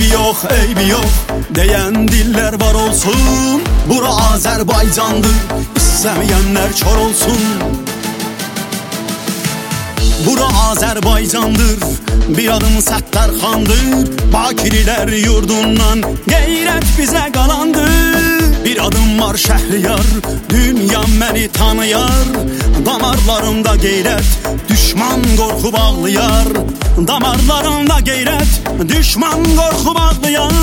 eybi yox deyən dillər var olsun. Bura Azərbaycandır, istəməyənlər kör olsun. Bura Azərbaycandır, bir adım Səttarxandır. Bakirilər yurdundan qeyrət bizə qalandır. Bir adım var Şəhriyar, dünya məni tanıyar. Damarlarımda qeyrət, düşman qorxu bağlayar. Damarlarımda qeyrət, düşman qorxu bağlayar.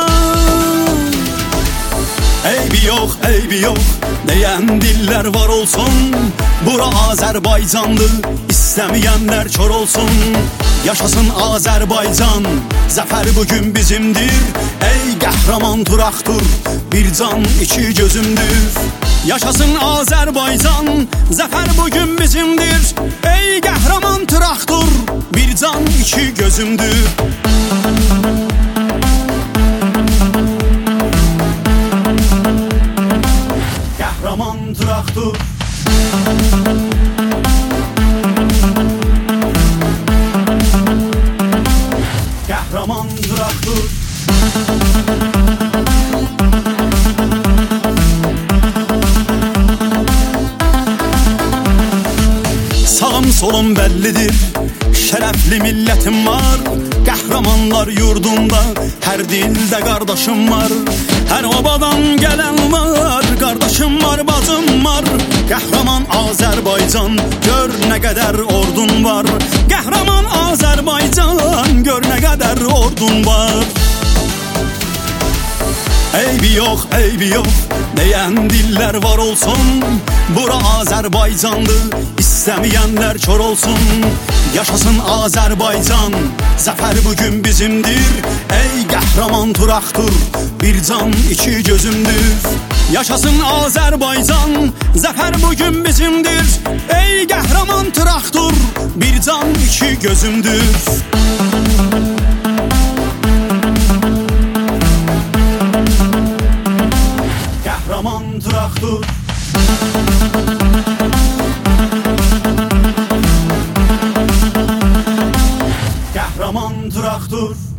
Eybi yox deyən dillər var olsun. Bura Azərbaycandır, istəməyənlər kör olsun. Yaşasın Azərbaycan, zəfər bugün bizimdir. Ey qəhrəman traktor, bir can iki gözümdür. Yaşasın Azərbaycan, zəfər bugün bizimdir. Ey qəhrəman traktor, bir can iki gözümdür. Qəhrəman traktor, qəhrəman traktor. Sağım solum bəllidir, şərəfli millətim var. Qəhrəmanlar yurdunda, hər dildə qardaşım var. Hər obadan gələn var, qardaşım var, bacım var. Qəhrəman Azərbaycan, gör nə qədər ordun var. Qəhrəman Azərbaycan, gör nə qədər ordun var. Eybi yox deyən dillər var olsun. Bura Azərbaycandır, istəməyənlər kör olsun. Yaşasın Azərbaycan, zəfər bugün bizimdir. Ey qəhrəman traktor, bir can iki gözümdür. Yaşasın Azərbaycan, zəfər bugün bizimdir. Ey qəhrəman traktor, bir can iki gözümdür. Qəhrəman traktor, qəhrəman traktor.